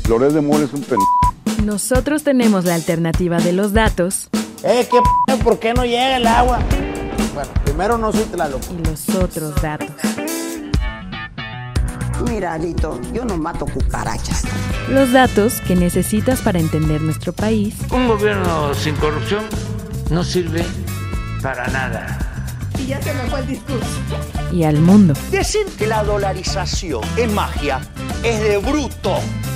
Flores de Mora es un Nosotros tenemos la alternativa de los datos. ¿Por qué no llega el agua? Bueno, primero no soy Tlaloc. Y los otros datos. Mira, Lito, yo no mato cucarachas. Los datos que necesitas para entender nuestro país. Un gobierno sin corrupción no sirve para nada. Y ya se me fue el discurso. Y al mundo. Decir que la dolarización es magia es de bruto.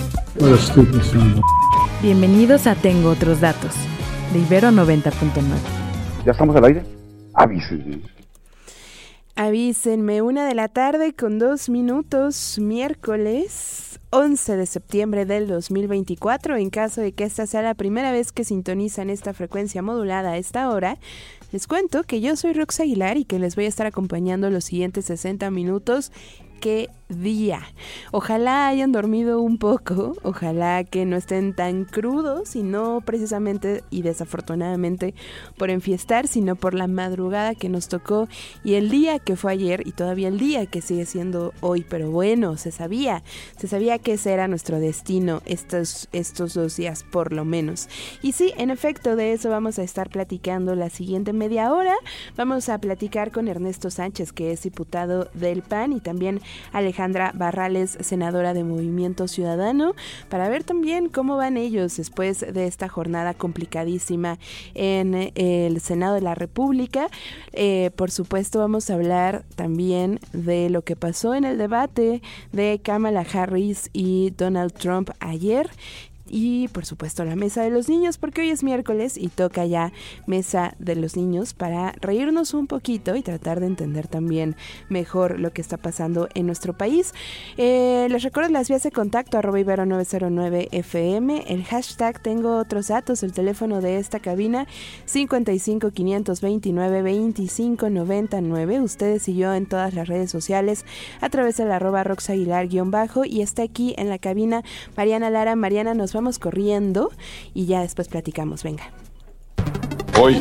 Bienvenidos a Tengo Otros Datos, de Ibero 90.9. ¿Ya estamos al aire? Avísenme. Avísenme, 1:02 p.m, miércoles 11 de septiembre del 2024. En caso de que esta sea la primera vez que sintonizan esta frecuencia modulada a esta hora, les cuento que yo soy Rox Aguilar y que les voy a estar acompañando los siguientes 60 minutos. ¡Qué día! Ojalá hayan dormido un poco, ojalá que no estén tan crudos y no precisamente y desafortunadamente por enfiestar, sino por la madrugada que nos tocó y el día que fue ayer y todavía el día que sigue siendo hoy, pero bueno, se sabía que ese era nuestro destino estos 2 días por lo menos. Y sí, en efecto, de eso vamos a estar platicando la siguiente media hora. Vamos a platicar con Ernesto Sánchez, que es diputado del PAN, y también Alejandra Barrales, senadora de Movimiento Ciudadano, para ver también cómo van ellos después de esta jornada complicadísima en el Senado de la República. Por supuesto, vamos a hablar también de lo que pasó en el debate de Kamala Harris y Donald Trump ayer. Y por supuesto la mesa de los niños, porque hoy es miércoles y toca ya mesa de los niños para reírnos un poquito y tratar de entender también mejor lo que está pasando en nuestro país. Les recuerdo las vías de contacto, @ibero909fm, el hashtag Tengo Otros Datos, el teléfono de esta cabina 55 529 25 99. Ustedes y yo en todas las redes sociales a través del @roxaguilar_ y está aquí en la cabina Mariana Lara. Mariana, nos vamos corriendo y ya después platicamos, venga. Hoy.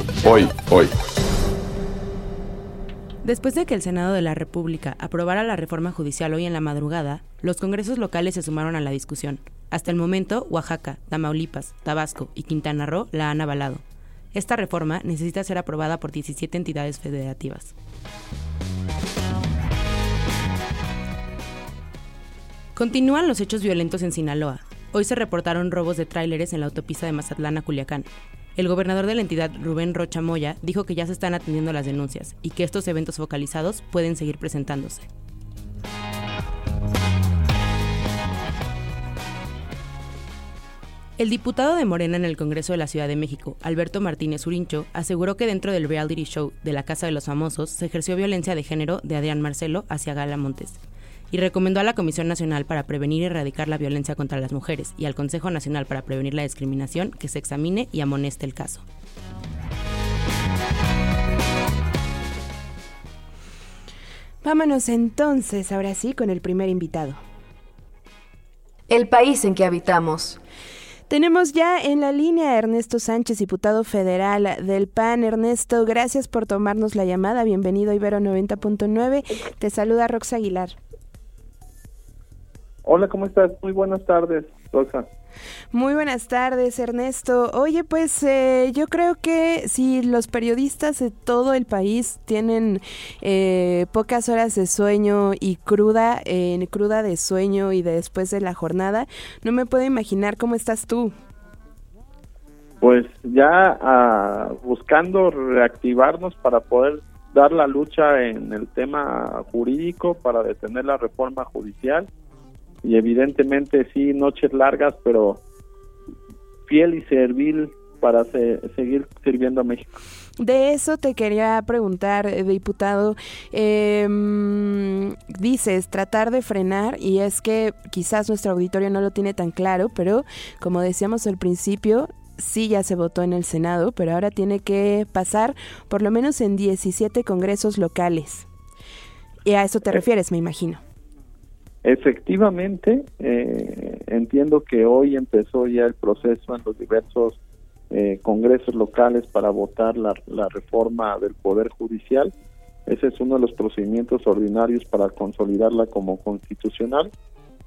Después de que el Senado de la República aprobara la reforma judicial hoy en la madrugada, los congresos locales se sumaron a la discusión. Hasta el momento, Oaxaca, Tamaulipas, Tabasco y Quintana Roo la han avalado. Esta reforma necesita ser aprobada por 17 entidades federativas. Continúan los hechos violentos en Sinaloa. Hoy se reportaron robos de tráileres en la autopista de Mazatlán a Culiacán. El gobernador de la entidad, Rubén Rocha Moya, dijo que ya se están atendiendo las denuncias y que estos eventos focalizados pueden seguir presentándose. El diputado de Morena en el Congreso de la Ciudad de México, Alberto Martínez Urincho, aseguró que dentro del reality show de La Casa de los Famosos se ejerció violencia de género de Adrián Marcelo hacia Gala Montes, y recomendó a la Comisión Nacional para Prevenir y Erradicar la Violencia contra las Mujeres y al Consejo Nacional para Prevenir la Discriminación que se examine y amoneste el caso. Vámonos entonces, ahora sí, con el primer invitado. El país en que habitamos. Tenemos ya en la línea a Ernesto Sánchez, diputado federal del PAN. Ernesto, gracias por tomarnos la llamada. Bienvenido a Ibero 90.9. Te saluda Rox Aguilar. Hola, ¿cómo estás? Muy buenas tardes, Rosa. Muy buenas tardes, Ernesto. Oye, pues yo creo que si los periodistas de todo el país tienen pocas horas de sueño y cruda de sueño y después de la jornada, no me puedo imaginar cómo estás tú. Pues ya buscando reactivarnos para poder dar la lucha en el tema jurídico para detener la reforma judicial. Y evidentemente sí, noches largas, pero fiel y servil para seguir sirviendo a México. De eso te quería preguntar, diputado. Dices tratar de frenar, y es que quizás nuestro auditorio no lo tiene tan claro, pero como decíamos al principio, sí ya se votó en el Senado, pero ahora tiene que pasar por lo menos en 17 congresos locales. Y a eso te refieres, me imagino. Efectivamente, entiendo que hoy empezó ya el proceso en los diversos congresos locales para votar la reforma del Poder Judicial. Ese es uno de los procedimientos ordinarios para consolidarla como constitucional.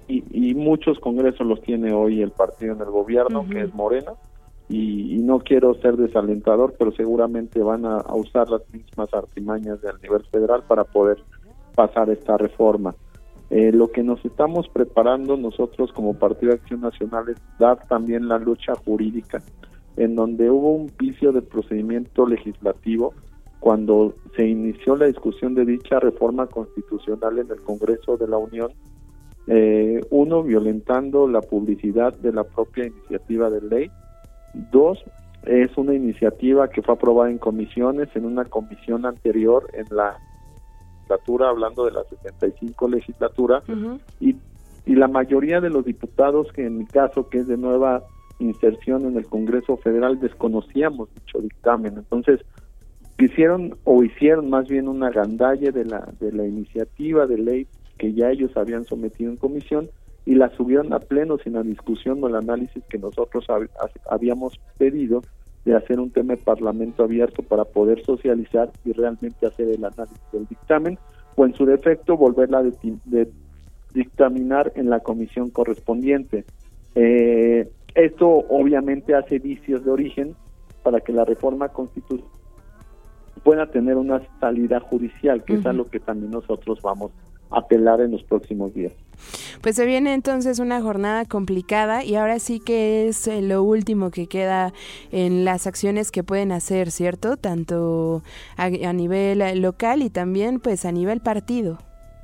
y muchos congresos los tiene hoy el partido en el gobierno, que es Morena, y no quiero ser desalentador, pero seguramente van a usar las mismas artimañas del nivel federal para poder pasar esta reforma. Lo que nos estamos preparando nosotros como Partido de Acción Nacional es dar también la lucha jurídica, en donde hubo un vicio de procedimiento legislativo cuando se inició la discusión de dicha reforma constitucional en el Congreso de la Unión. Uno, violentando la publicidad de la propia iniciativa de ley. Dos, es una iniciativa que fue aprobada en comisiones, en una comisión anterior en la legislatura, hablando de la 75 legislatura, y la mayoría de los diputados, que en mi caso, que es de nueva inserción en el Congreso Federal, desconocíamos dicho dictamen. Entonces, hicieron más bien una gandalle de la iniciativa de ley que ya ellos habían sometido en comisión, y la subieron a pleno sin la discusión o el análisis que nosotros habíamos pedido, de hacer un tema de parlamento abierto para poder socializar y realmente hacer el análisis del dictamen, o en su defecto volverla de dictaminar en la comisión correspondiente. Esto obviamente hace vicios de origen para que la reforma constitucional pueda tener una salida judicial, que es a lo que también nosotros vamos a apelar en los próximos días. Pues se viene entonces una jornada complicada, y ahora sí que es lo último que queda en las acciones que pueden hacer, ¿cierto? Tanto a nivel local y también pues a nivel partido.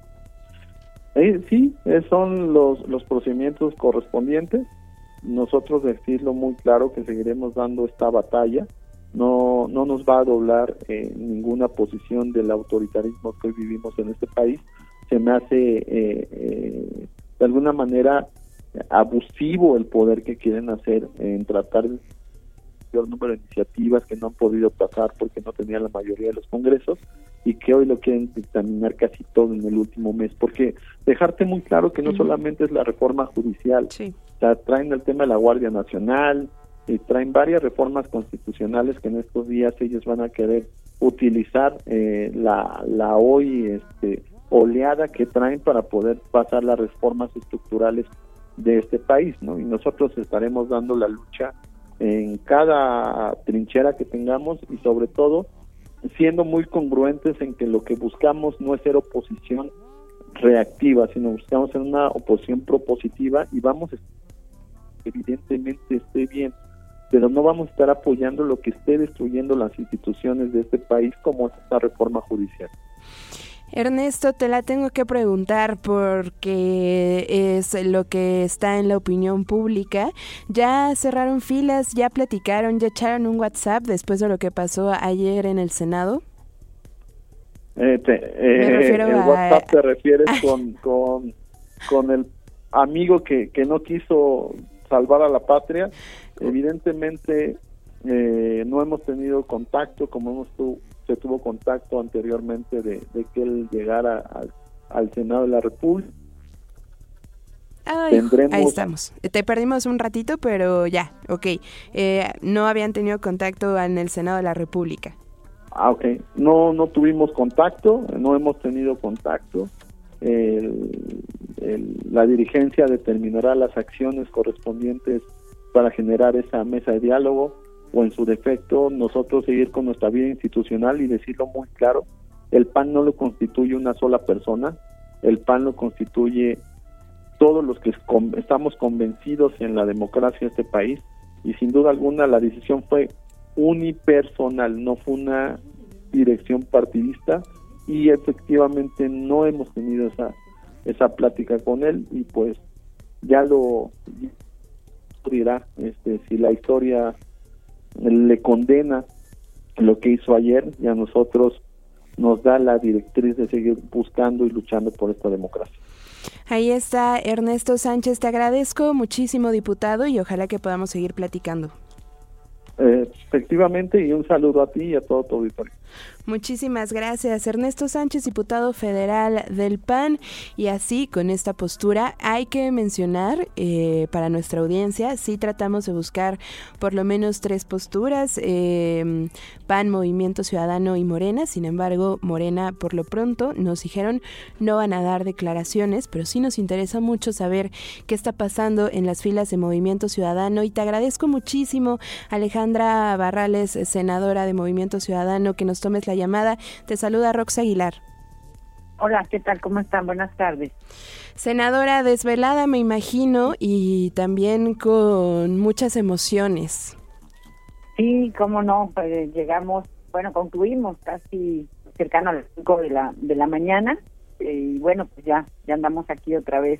Sí, son los procedimientos correspondientes. Nosotros decirlo muy claro que seguiremos dando esta batalla. No nos va a doblar ninguna posición del autoritarismo que hoy vivimos en este país. Se me hace de alguna manera abusivo el poder que quieren hacer en tratar de el número de iniciativas que no han podido pasar porque no tenían la mayoría de los congresos, y que hoy lo quieren dictaminar casi todo en el último mes, porque dejarte muy claro que no solamente es la reforma judicial, o sea, traen el tema de la Guardia Nacional, traen varias reformas constitucionales que en estos días ellos van a querer utilizar la hoy oleada que traen para poder pasar las reformas estructurales de este país, ¿no? Y nosotros estaremos dando la lucha en cada trinchera que tengamos, y sobre todo siendo muy congruentes en que lo que buscamos no es ser oposición reactiva, sino buscamos ser una oposición propositiva, y vamos evidentemente esté bien, pero no vamos a estar apoyando lo que esté destruyendo las instituciones de este país, como es esta reforma judicial. Ernesto, te la tengo que preguntar porque es lo que está en la opinión pública. ¿Ya cerraron filas, ya platicaron, ya echaron un WhatsApp después de lo que pasó ayer en el Senado? Me refiero el WhatsApp te refieres con el amigo que no quiso salvar a la patria. Evidentemente no hemos tenido contacto como se tuvo contacto anteriormente de que él llegara al Senado de la República. Ahí estamos. Te perdimos un ratito, pero ya, ok. No habían tenido contacto en el Senado de la República. Ok. No tuvimos contacto, no hemos tenido contacto. La dirigencia determinará las acciones correspondientes para generar esa mesa de diálogo, o en su defecto nosotros seguir con nuestra vida institucional y decirlo muy claro: el PAN no lo constituye una sola persona, el PAN lo constituye todos los que estamos convencidos en la democracia de este país, y sin duda alguna la decisión fue unipersonal, no fue una dirección partidista, y efectivamente no hemos tenido esa plática con él, y pues ya lo dirá si la historia le condena lo que hizo ayer, y a nosotros nos da la directriz de seguir buscando y luchando por esta democracia. Ahí está Ernesto Sánchez, te agradezco muchísimo, diputado, y ojalá que podamos seguir platicando. Efectivamente, y un saludo a ti y a todo tu auditorio. Muchísimas gracias, Ernesto Sánchez, diputado federal del PAN. Y así, con esta postura, hay que mencionar para nuestra audiencia, sí tratamos de buscar por lo menos 3 posturas, PAN, Movimiento Ciudadano y Morena. Sin embargo, Morena, por lo pronto, nos dijeron no van a dar declaraciones, pero sí nos interesa mucho saber qué está pasando en las filas de Movimiento Ciudadano. Y te agradezco muchísimo, Alejandra Barrales, senadora de Movimiento Ciudadano, que nos tomes la llamada. Te saluda Rox Aguilar. Hola, ¿qué tal? ¿Cómo están? Buenas tardes. Senadora, desvelada me imagino y también con muchas emociones. Sí, cómo no, pues concluimos casi cercano a las 5 de la mañana y bueno, pues ya andamos aquí otra vez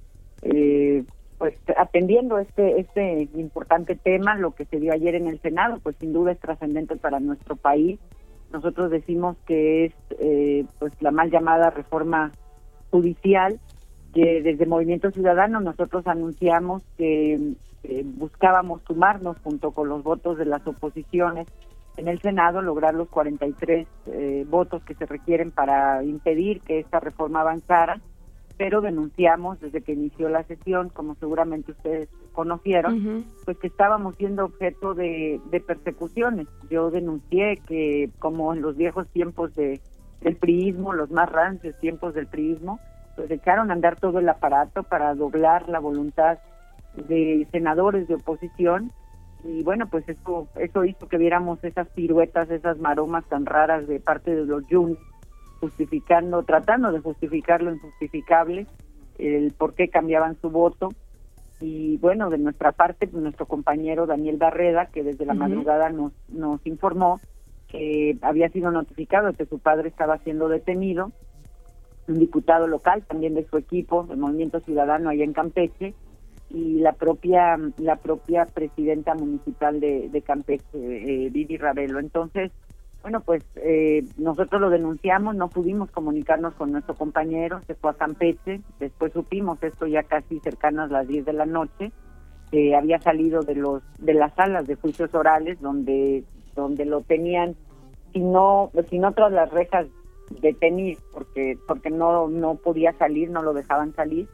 pues atendiendo este importante tema. Lo que se dio ayer en el Senado, pues sin duda es trascendente para nuestro país. Nosotros decimos que es pues la mal llamada reforma judicial, que desde Movimiento Ciudadano nosotros anunciamos que buscábamos sumarnos junto con los votos de las oposiciones en el Senado, lograr los 43 votos que se requieren para impedir que esta reforma avanzara, pero denunciamos desde que inició la sesión, como seguramente ustedes conocieron, pues que estábamos siendo objeto de persecuciones. Yo denuncié que, como en los viejos tiempos del priismo, los más rancios tiempos del priismo, pues echaron a andar todo el aparato para doblar la voluntad de senadores de oposición, y bueno, pues eso hizo que viéramos esas piruetas, esas maromas tan raras de parte de los Yunes, tratando de justificar lo injustificable, el por qué cambiaban su voto. Y bueno, de nuestra parte, pues, nuestro compañero Daniel Barreda, que desde la madrugada nos informó que había sido notificado de que su padre estaba siendo detenido, un diputado local también de su equipo, del Movimiento Ciudadano allá en Campeche, y la propia presidenta municipal de Campeche, Vivi Ravelo. Entonces, bueno, pues nosotros lo denunciamos, no pudimos comunicarnos con nuestro compañero, se fue a Campeche, después supimos esto ya casi cercanas a las 10 de la noche, que había salido de las salas de juicios orales donde lo tenían, si no tras las rejas detenido, porque no podía salir, no lo dejaban salir.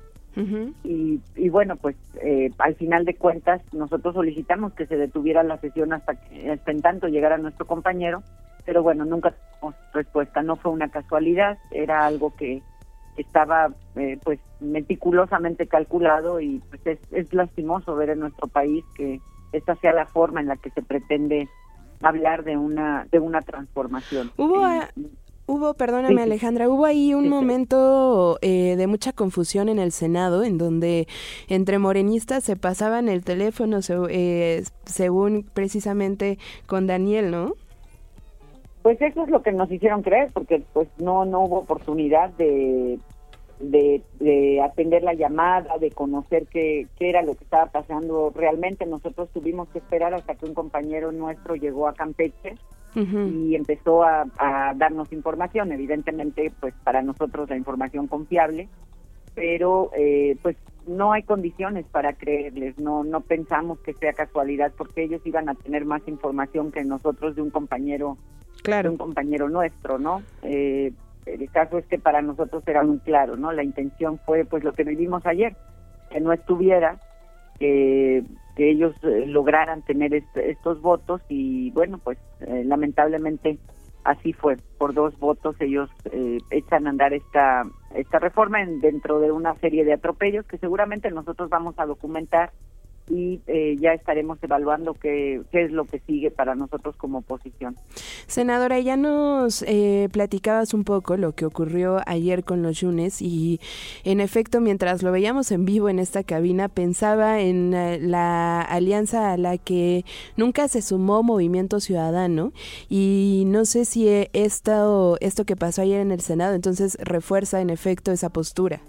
Y bueno, pues al final de cuentas nosotros solicitamos que se detuviera la sesión hasta en tanto llegara nuestro compañero, pero bueno, nunca tuvimos respuesta. No fue una casualidad, era algo que estaba pues meticulosamente calculado, y pues es lastimoso ver en nuestro país que esta sea la forma en la que se pretende hablar de una transformación. Perdóname, sí, Alejandra, hubo ahí un momento de mucha confusión en el Senado, en donde entre morenistas se pasaban el teléfono, según precisamente con Daniel, ¿no? Pues eso es lo que nos hicieron creer, porque pues no hubo oportunidad de atender la llamada, de conocer qué era lo que estaba pasando realmente. Nosotros tuvimos que esperar hasta que un compañero nuestro llegó a Campeche y empezó a darnos información, evidentemente pues para nosotros la información confiable, pero pues no hay condiciones para creerles, no pensamos que sea casualidad, porque ellos iban a tener más información que nosotros de un compañero, de un compañero nuestro, ¿no? El caso es que para nosotros era muy claro, ¿no? La intención fue pues lo que vivimos ayer, que no estuviera, que ellos lograran tener estos votos, y bueno, pues lamentablemente así fue. Por 2 votos ellos echan a andar esta reforma dentro de una serie de atropellos que seguramente nosotros vamos a documentar, y ya estaremos evaluando qué es lo que sigue para nosotros como oposición. Senadora, ya nos platicabas un poco lo que ocurrió ayer con los Yunes, y en efecto, mientras lo veíamos en vivo en esta cabina, pensaba en la alianza a la que nunca se sumó Movimiento Ciudadano, y no sé si esto que pasó ayer en el Senado entonces refuerza en efecto esa postura.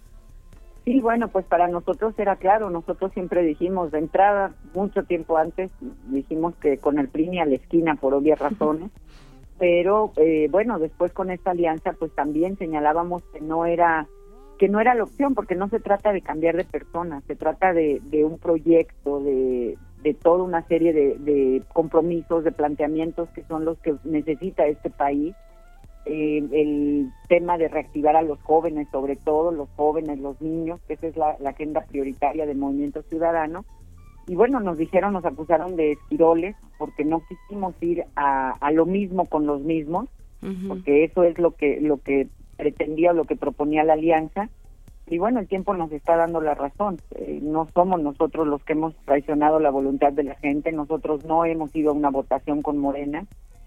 Sí, bueno, pues para nosotros era claro, nosotros siempre dijimos de entrada, mucho tiempo antes, dijimos que con el PRI ni a la esquina por obvias razones, pero bueno, después con esta alianza pues también señalábamos que no era la opción, porque no se trata de cambiar de personas, se trata de un proyecto, de toda una serie de compromisos, de planteamientos que son los que necesita este país. El tema de reactivar a los jóvenes, sobre todo los jóvenes, los niños, que esa es la agenda prioritaria del Movimiento Ciudadano. Y bueno, nos acusaron de esquiroles porque no quisimos ir a lo mismo con los mismos, porque eso es lo que pretendía, lo que proponía la alianza. Y bueno, el tiempo nos está dando la razón. No somos nosotros los que hemos traicionado la voluntad de la gente, nosotros no hemos ido a una votación con Morena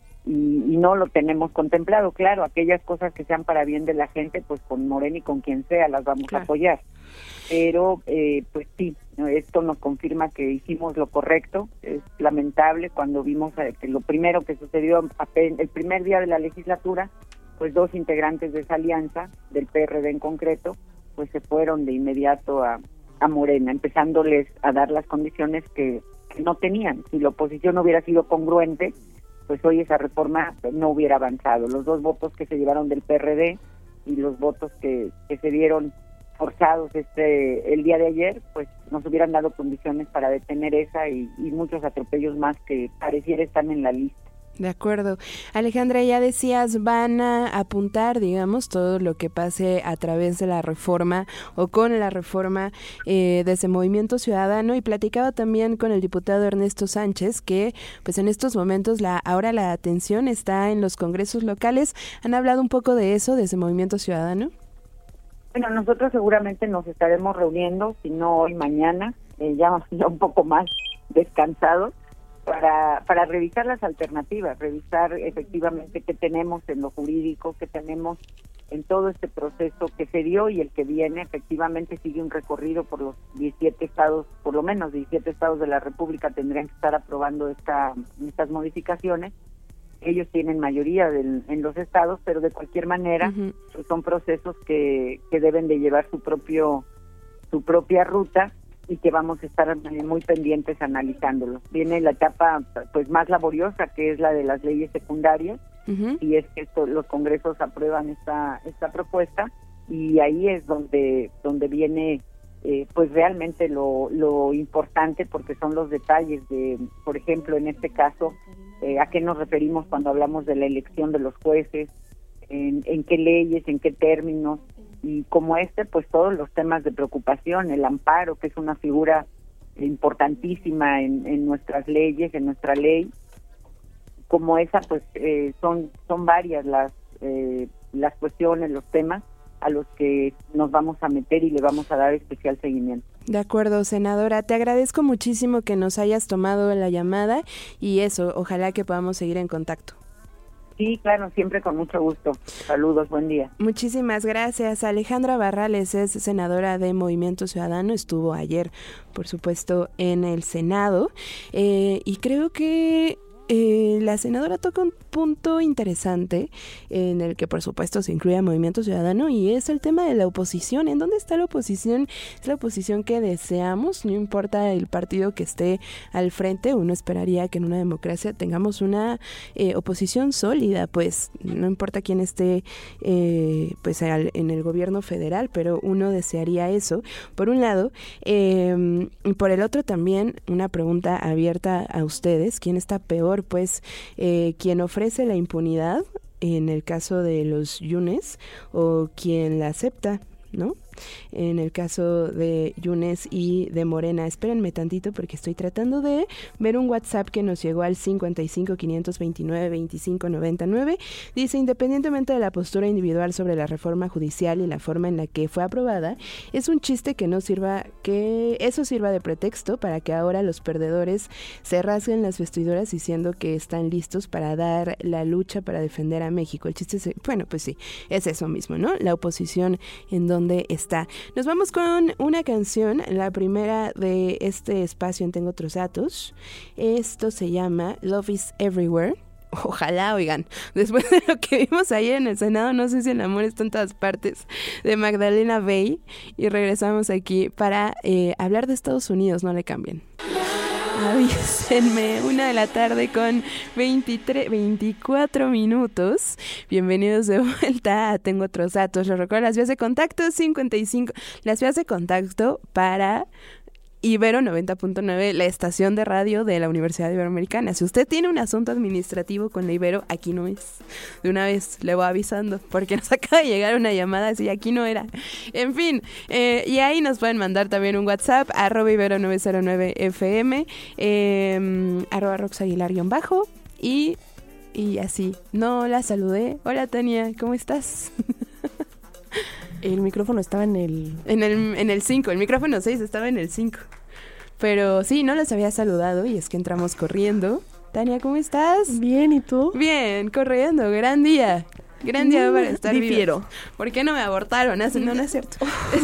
y no lo tenemos contemplado. Claro, aquellas cosas que sean para bien de la gente, pues con Morena y con quien sea las vamos a apoyar. Pero pues sí, esto nos confirma que hicimos lo correcto. Es lamentable cuando vimos que lo primero que sucedió el primer día de la legislatura, pues 2 integrantes de esa alianza, del PRD en concreto, pues se fueron de inmediato a Morena, empezándoles a dar las condiciones que no tenían. Si la oposición hubiera sido congruente, pues hoy esa reforma no hubiera avanzado. Los 2 votos que se llevaron del PRD y los votos que se dieron forzados el día de ayer, pues nos hubieran dado condiciones para detener esa y muchos atropellos más que pareciera están en la lista. De acuerdo. Alejandra, ya decías, van a apuntar, digamos, todo lo que pase a través de la reforma o con la reforma de ese Movimiento Ciudadano, y platicaba también con el diputado Ernesto Sánchez que pues en estos momentos ahora la atención está en los congresos locales. ¿Han hablado un poco de eso, de ese Movimiento Ciudadano? Bueno, nosotros seguramente nos estaremos reuniendo, si no hoy, mañana, ya un poco más descansados, para revisar las alternativas, revisar efectivamente qué tenemos en lo jurídico, qué tenemos en todo este proceso que se dio y el que viene. Efectivamente sigue un recorrido por los 17 estados, por lo menos 17 estados de la República tendrían que estar aprobando estas modificaciones. Ellos tienen mayoría en los estados, pero de cualquier manera pues son procesos que deben de llevar su propia ruta y que vamos a estar muy pendientes analizándolos. Viene la etapa pues más laboriosa, que es la de las leyes secundarias, y es que los congresos aprueban esta propuesta, y ahí es donde viene pues realmente lo importante, porque son los detalles de, por ejemplo, en este caso, a qué nos referimos cuando hablamos de la elección de los jueces, en qué leyes, en qué términos, y como pues todos los temas de preocupación, el amparo, que es una figura importantísima en nuestras leyes, en nuestra ley, como esa, pues son varias las cuestiones, los temas a los que nos vamos a meter y le vamos a dar especial seguimiento. De acuerdo, senadora, te agradezco muchísimo que nos hayas tomado la llamada y ojalá que podamos seguir en contacto. Sí, claro, siempre con mucho gusto. Saludos, buen día. Muchísimas gracias. Alejandra Barrales es senadora de Movimiento Ciudadano, estuvo ayer, por supuesto, en el Senado, y creo que la senadora toca un punto interesante en el que por supuesto se incluye a Movimiento Ciudadano, y es el tema de la oposición. ¿En dónde está la oposición? Es la oposición que deseamos, no importa el partido que esté al frente. Uno esperaría que en una democracia tengamos una oposición sólida, pues no importa quién esté pues en el gobierno federal, pero uno desearía eso, por un lado. Por el otro también una pregunta abierta a ustedes: ¿quién está peor? Pues quien ofrece la impunidad en el caso de los Yunes, o quien la acepta, ¿no? En el caso de Yunes y de Morena. Espérenme tantito porque estoy tratando de ver un WhatsApp que nos llegó al 55 529 25 99. Dice: independientemente de la postura individual sobre la reforma judicial y la forma en la que fue aprobada, es un chiste que eso sirva de pretexto para que ahora los perdedores se rasguen las vestiduras diciendo que están listos para dar la lucha para defender a México. El chiste es, bueno, pues sí, es eso mismo, ¿no? La oposición en donde está. Nos vamos con una canción, la primera de este espacio en Tengo Otros Datos. Esto se llama Love is Everywhere. Ojalá, oigan, después de lo que vimos ayer en el Senado, no sé si el amor está en todas partes, de Magdalena Bay, y regresamos aquí para hablar de Estados Unidos. No le cambien. Avísenme, 1:00 p.m. con 24 minutos. Bienvenidos de vuelta a Tengo Otros Datos. Les recuerdo las vías de contacto 55, las vías de contacto para Ibero 90.9, la estación de radio de la Universidad Iberoamericana. Si usted tiene un asunto administrativo con la Ibero, aquí no es. De una vez le voy avisando, porque nos acaba de llegar una llamada así, aquí no era. En fin, y ahí nos pueden mandar también un WhatsApp, @Ibero909FM, @RoxAguilar_ y así. No la saludé. Hola, Tania, ¿cómo estás? El micrófono estaba en el 5, el micrófono 6 estaba en el 5. Pero sí, no los había saludado y es que entramos corriendo. Tania, ¿cómo estás? Bien, ¿y tú? Bien, corriendo, gran día. Gran día para estar difiero. vivos. ¿Por qué no me abortaron? No es cierto.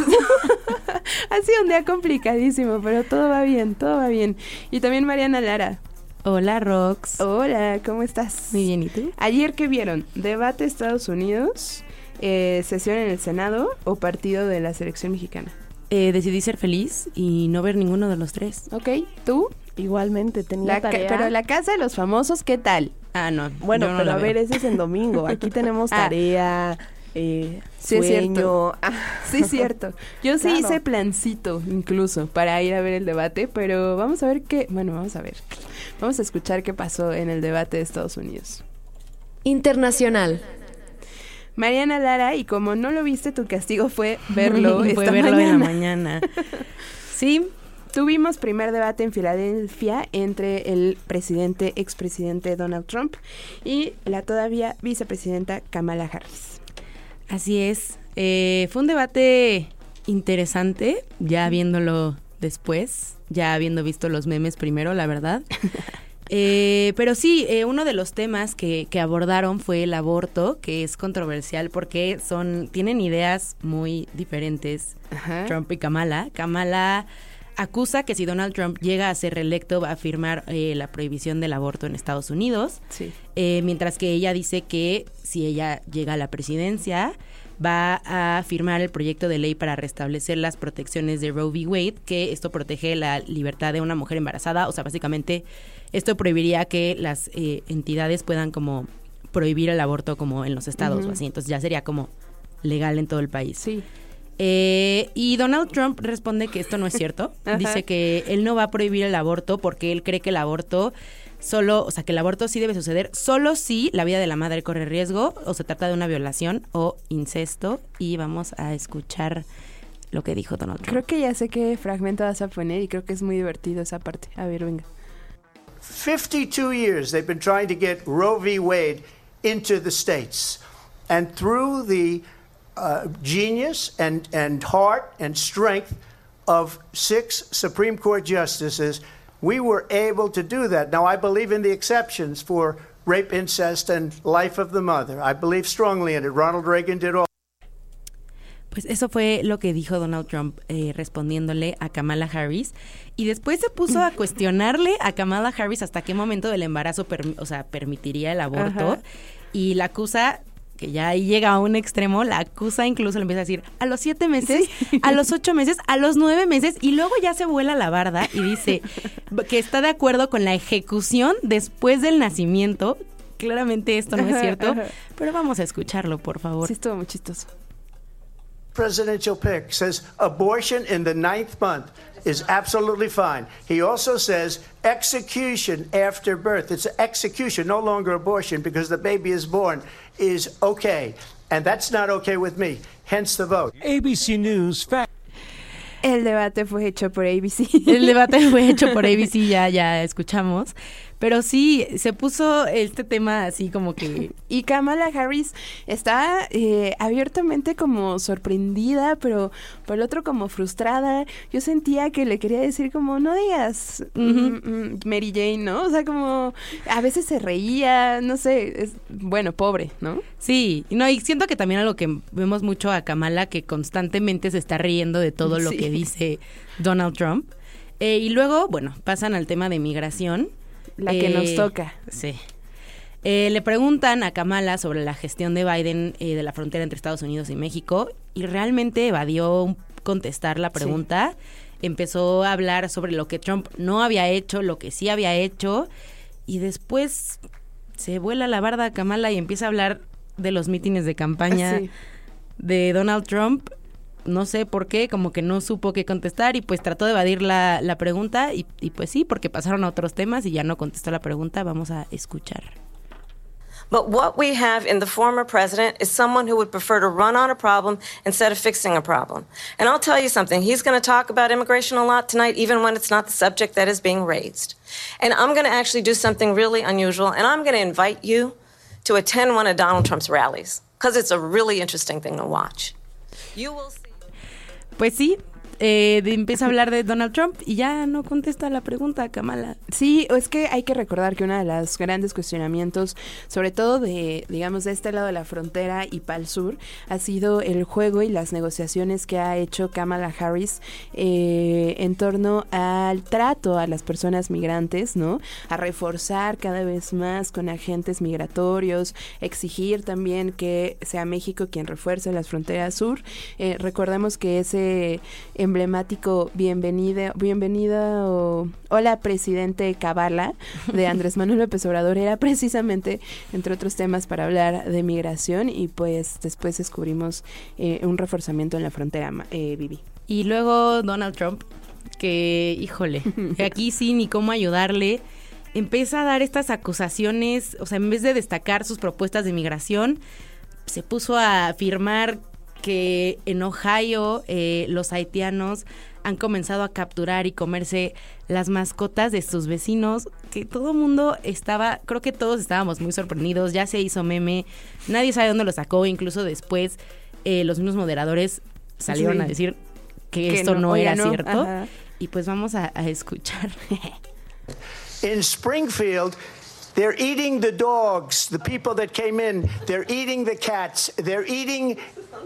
Ha sido un día complicadísimo, pero todo va bien, todo va bien. Y también Mariana Lara. Hola, Rox. Hola, ¿cómo estás? Muy bien, ¿y tú? Ayer, ¿qué vieron? ¿Debate Estados Unidos, sesión en el Senado o partido de la selección mexicana? Decidí ser feliz y no ver ninguno de los tres. Ok, ¿tú? Igualmente, tenía tarea. Pero la casa de los famosos, ¿qué tal? Ah, no. Bueno, no pero a ver, ese es en domingo. Aquí tenemos tarea, sí, sueño. es cierto. Sí, es cierto. Yo sí Claro. hice plancito, incluso, para ir a ver el debate, pero vamos a ver qué... Bueno, vamos a ver. Vamos a escuchar qué pasó en el debate de Estados Unidos. Internacional. Mariana Lara, y como no lo viste, tu castigo fue verlo Fue esta verlo mañana. en la mañana. Sí. Tuvimos primer debate en Filadelfia entre el expresidente Donald Trump y la todavía vicepresidenta Kamala Harris. Así es. Fue un debate interesante, ya viéndolo después, ya habiendo visto los memes primero, la verdad. Pero sí, uno de los temas que abordaron fue el aborto, que es controversial porque tienen ideas muy diferentes. Ajá. Trump y Kamala. Kamala acusa que si Donald Trump llega a ser reelecto va a firmar la prohibición del aborto en Estados Unidos. Sí. Mientras que ella dice que si ella llega a la presidencia va a firmar el proyecto de ley para restablecer las protecciones de Roe v. Wade, que esto protege la libertad de una mujer embarazada. O sea, básicamente esto prohibiría que las entidades puedan como prohibir el aborto como en los estados o así. Entonces ya sería como legal en todo el país. Sí. Y Donald Trump responde que esto no es cierto. Dice que él no va a prohibir el aborto porque él cree que el aborto que el aborto sí debe suceder solo si la vida de la madre corre riesgo o se trata de una violación o incesto. Y vamos a escuchar lo que dijo Donald Trump. Creo que ya sé qué fragmento vas a poner y creo que es muy divertido esa parte. A ver, venga. 52 years they've been trying to get Roe v. Wade into the states. And through the genius and heart and strength of 6 Supreme Court justices, we were able to do that. Now, I believe in the exceptions for rape, incest, and life of the mother. I believe strongly in it. Ronald Reagan did all. Pues eso fue lo que dijo Donald Trump respondiéndole a Kamala Harris. Y después se puso a cuestionarle a Kamala Harris hasta qué momento del embarazo permitiría el aborto. Ajá. Y la acusa, que ya ahí llega a un extremo, la acusa incluso le empieza a decir a los 7 meses, sí, a los 8 meses, a los 9 meses, y luego ya se vuela la barda y dice que está de acuerdo con la ejecución después del nacimiento. Claramente esto no es cierto, pero vamos a escucharlo, por favor. Sí, estuvo muy chistoso. Presidential pick says abortion in the 9th month is absolutely fine. He also says execution after birth. It's execution, no longer abortion, because the baby is born, is okay. And that's not okay with me. Hence the vote. ABC News fact. El debate fue hecho por ABC. El debate fue hecho por ABC, ya escuchamos. Pero sí, se puso este tema así como que... Y Kamala Harris está abiertamente como sorprendida, pero por el otro como frustrada. Yo sentía que le quería decir como, no digas Mary Jane, ¿no? O sea, como a veces se reía, no sé, bueno, pobre, ¿no? Sí, no, y siento que también algo que vemos mucho a Kamala, que constantemente se está riendo de todo lo que dice Donald Trump. Y luego, bueno, pasan al tema de migración. La que nos toca. Sí. Le preguntan a Kamala sobre la gestión de Biden de la frontera entre Estados Unidos y México y realmente evadió contestar la pregunta. Sí. Empezó a hablar sobre lo que Trump no había hecho, lo que sí había hecho, y después se vuela la barda a Kamala y empieza a hablar de los mítines de campaña de Donald Trump. no sé por qué, como que no supo qué contestar y pues trató de evadir la pregunta y pues sí, porque pasaron a otros temas y ya no contestó la pregunta. Vamos a escuchar. But what we have in the former president is someone who would prefer to run on a problem instead of fixing a problem. And I'll tell you something, he's going to talk about immigration a lot tonight, even when it's not the subject that is being raised. And I'm going to actually do something really unusual, and I'm going to invite you to attend one of Donald Trump's rallies, because it's a really interesting thing to watch. You will see. Pues sí. Empieza a hablar de Donald Trump y ya no contesta la pregunta, Kamala. Sí, es que hay que recordar que uno de los grandes cuestionamientos, sobre todo de este lado de la frontera y para el sur, ha sido el juego y las negociaciones que ha hecho Kamala Harris en torno al trato a las personas migrantes, ¿no? A reforzar cada vez más con agentes migratorios, exigir también que sea México quien refuerce las fronteras sur. Recordemos que ese emblemático bienvenida o hola presidente Kabala de Andrés Manuel López Obrador era precisamente, entre otros temas, para hablar de migración y pues después descubrimos un reforzamiento en la frontera, Vivi. Y luego Donald Trump, que híjole, aquí sí ni cómo ayudarle, empieza a dar estas acusaciones, o sea, en vez de destacar sus propuestas de migración, se puso a afirmar que en Ohio los haitianos han comenzado a capturar y comerse las mascotas de sus vecinos, que todo el mundo creo que todos estábamos muy sorprendidos, ya se hizo meme, nadie sabe dónde lo sacó, incluso después los mismos moderadores salieron a decir que esto no era cierto. Ajá. Y pues vamos a escuchar. In Springfield, they're eating the dogs, the people that came in. They're eating the cats. They're eating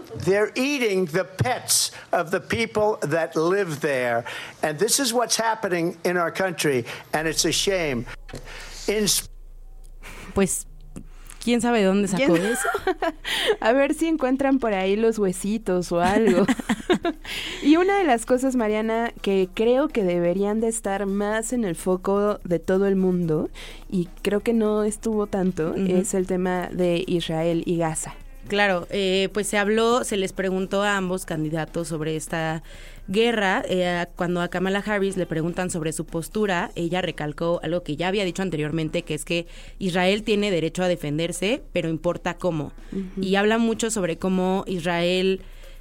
the pets of the people that live there. And this is what's happening in our country, and it's a shame. Pues, ¿quién sabe dónde sacó eso? A ver si encuentran por ahí los huesitos o algo. Y una de las cosas, Mariana, que creo que deberían de estar más en el foco de todo el mundo, y creo que no estuvo tanto, es el tema de Israel y Gaza. Claro, pues se les preguntó a ambos candidatos sobre esta guerra. Cuando a Kamala Harris le preguntan sobre su postura, ella recalcó algo que ya había dicho anteriormente, que es que Israel tiene derecho a defenderse, pero importa cómo. Y habla mucho sobre cómo Israel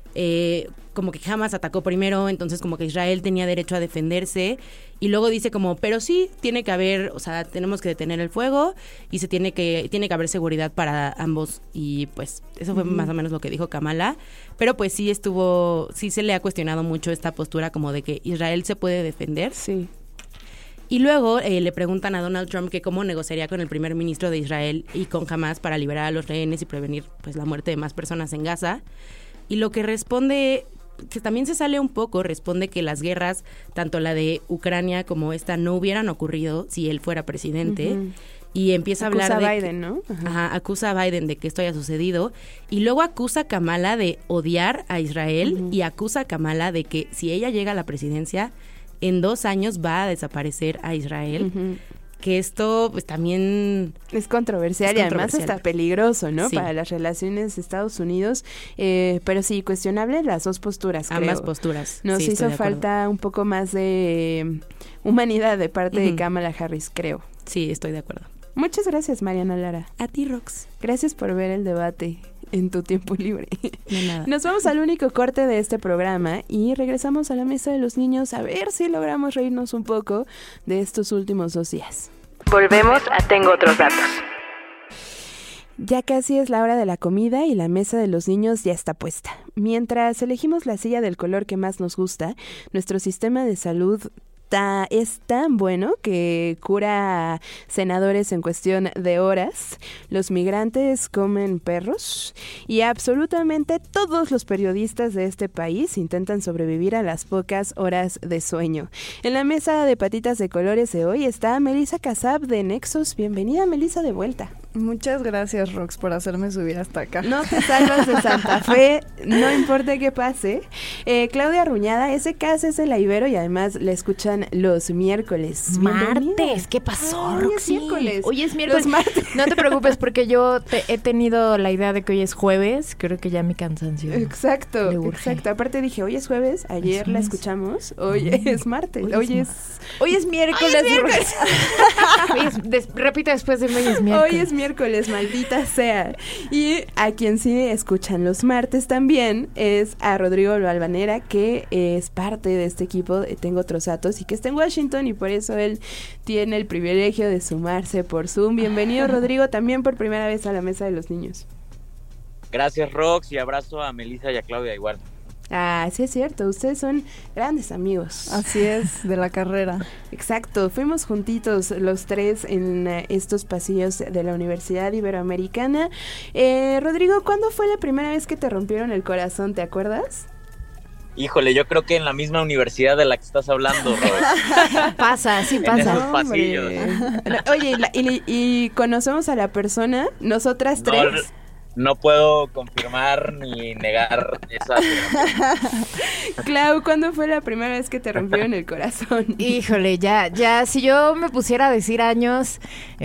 como que Hamas atacó primero, entonces como que Israel tenía derecho a defenderse, y luego dice como, pero sí, tiene que haber, o sea, tenemos que detener el fuego y tiene que haber seguridad para ambos, y pues eso fue más o menos lo que dijo Kamala, pero pues sí se le ha cuestionado mucho esta postura como de que Israel se puede defender. Sí. Y luego le preguntan a Donald Trump que cómo negociaría con el primer ministro de Israel y con Hamas para liberar a los rehenes y prevenir pues la muerte de más personas en Gaza. Y lo que responde, que también se sale un poco, responde que las guerras, tanto la de Ucrania como esta, no hubieran ocurrido si él fuera presidente. Y empieza a hablar de Biden, ¿no? Acusa a Biden de que esto haya sucedido. Y luego acusa a Kamala de odiar a Israel y acusa a Kamala de que si ella llega a la presidencia, en 2 años va a desaparecer a Israel. Que esto pues también es controversial y además está peligroso, ¿no? Sí. Para las relaciones de Estados Unidos, pero sí, cuestionable las dos posturas, creo. Ambas posturas. Nos hizo falta un poco más de humanidad de parte de Kamala Harris, creo. Sí, estoy de acuerdo. Muchas gracias, Mariana Lara. A ti, Rox. Gracias por ver el debate en tu tiempo libre. De nada. Nos vamos al único corte de este programa y regresamos a la mesa de los niños a ver si logramos reírnos un poco de estos últimos 2 días. Volvemos a Tengo Otros Datos. Ya casi es la hora de la comida y la mesa de los niños ya está puesta. Mientras elegimos la silla del color que más nos gusta, nuestro sistema de salud es tan bueno que cura a senadores en cuestión de horas, los migrantes comen perros y absolutamente todos los periodistas de este país intentan sobrevivir a las pocas horas de sueño. En la mesa de patitas de colores de hoy está Melissa Casab de Nexos. Bienvenida, Melissa, de vuelta. Muchas gracias, Rox, por hacerme subir hasta acá. No te salvas de Santa Fe, no importa qué pase. Claudia Ruñada, ese caso es el Ibero y además la escuchan los miércoles. Martes, ¿qué pasó, Hoy es miércoles. Hoy es miércoles. Los martes. No te preocupes porque yo he tenido la idea de que hoy es jueves. Creo que ya mi cansancio. Exacto. Aparte dije, hoy es jueves, ayer la escuchamos, hoy es martes, hoy es miércoles. Repite después de mí, hoy es miércoles. Hoy es miércoles, maldita sea. Y a quien sí escuchan los martes también es a Rodrigo Albanera, que es parte de este equipo de Tengo Otros Datos y que está en Washington y por eso él tiene el privilegio de sumarse por Zoom. Bienvenido, Rodrigo, también por primera vez a la Mesa de los Niños. Gracias, Rox, y abrazo a Melissa y a Claudia igual. Ah, sí es cierto, ustedes son grandes amigos. Así es, de la carrera. Exacto, fuimos juntitos los tres en estos pasillos de la Universidad Iberoamericana. Rodrigo, ¿cuándo fue la primera vez que te rompieron el corazón? ¿Te acuerdas? Híjole, yo creo que en la misma universidad de la que estás hablando, Rox. Pasa. En esos pasillos. Oye, y conocemos a la persona, nosotras tres. No puedo confirmar ni negar esa afirmación. Clau, ¿cuándo fue la primera vez que te rompieron el corazón? Híjole, ya, si yo me pusiera a decir años,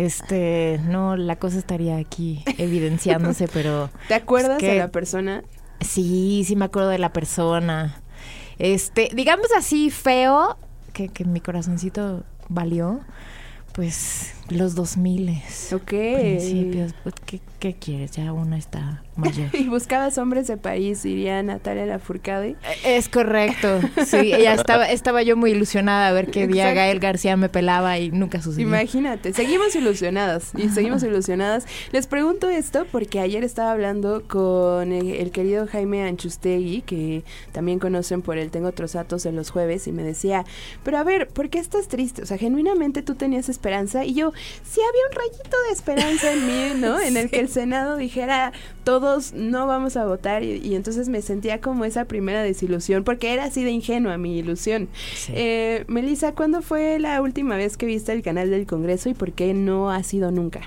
no, la cosa estaría aquí evidenciándose, pero... ¿Te acuerdas de la persona? Sí me acuerdo de la persona. Digamos así, feo, que mi corazoncito valió, pues... Los 2000s. Ok. Principios. ¿Qué quieres? Ya uno está mayor. ¿Y buscabas hombres de París? Diría Natalia Lafourcade. Es correcto. Sí, ella estaba yo muy ilusionada a ver qué día Gael García me pelaba y nunca sucedió. Imagínate, seguimos ilusionadas. Les pregunto esto porque ayer estaba hablando con el querido Jaime Anchustegui, que también conocen por él, Tengo Otros Datos de los jueves, y me decía, pero a ver, ¿por qué estás triste? O sea, genuinamente tú tenías esperanza, y yo, sí había un rayito de esperanza en mí, ¿no? En el que el Senado dijera, todos no vamos a votar, y entonces me sentía como esa primera desilusión, porque era así de ingenua mi ilusión. Sí. Melissa, ¿cuándo fue la última vez que viste el canal del Congreso y por qué no ha sido nunca?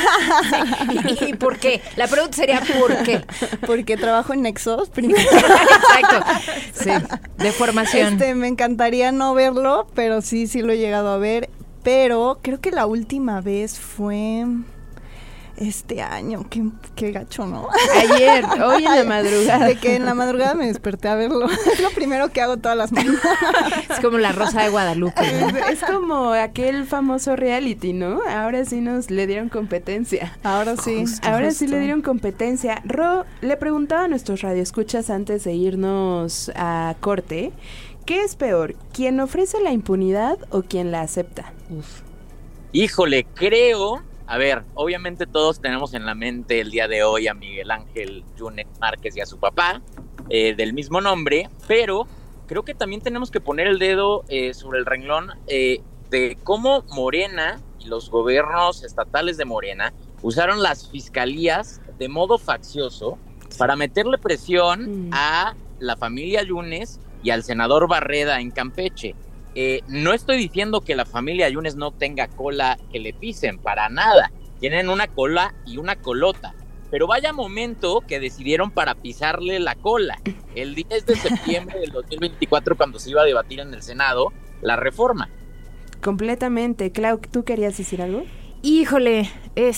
¿Y por qué? La pregunta sería ¿por qué? Porque trabajo en Nexos. Exacto. Sí, de formación. Me encantaría no verlo, pero sí lo he llegado a ver. Pero creo que la última vez fue este año. Qué gacho, ¿no? Ayer, hoy en la madrugada. De que en la madrugada me desperté a verlo. Es lo primero que hago todas las mañanas. Es como La Rosa de Guadalupe, ¿no? Es como aquel famoso reality, ¿no? Ahora sí le dieron competencia. Ahora sí. Ahora sí le dieron competencia. Ro, le preguntaba a nuestros radioescuchas antes de irnos a corte, ¿qué es peor, quien ofrece la impunidad o quien la acepta? Híjole, creo... A ver, obviamente todos tenemos en la mente el día de hoy a Miguel Ángel Yunes Márquez y a su papá, del mismo nombre, pero creo que también tenemos que poner el dedo sobre el renglón de cómo Morena y los gobiernos estatales de Morena usaron las fiscalías de modo faccioso para meterle presión a la familia Yunes y al senador Barreda en Campeche. No estoy diciendo que la familia Yunes no tenga cola que le pisen, para nada. Tienen una cola y una colota. Pero vaya momento que decidieron para pisarle la cola. El 10 de septiembre del 2024, cuando se iba a debatir en el Senado la reforma. Completamente. Clau, ¿tú querías decir algo? Híjole,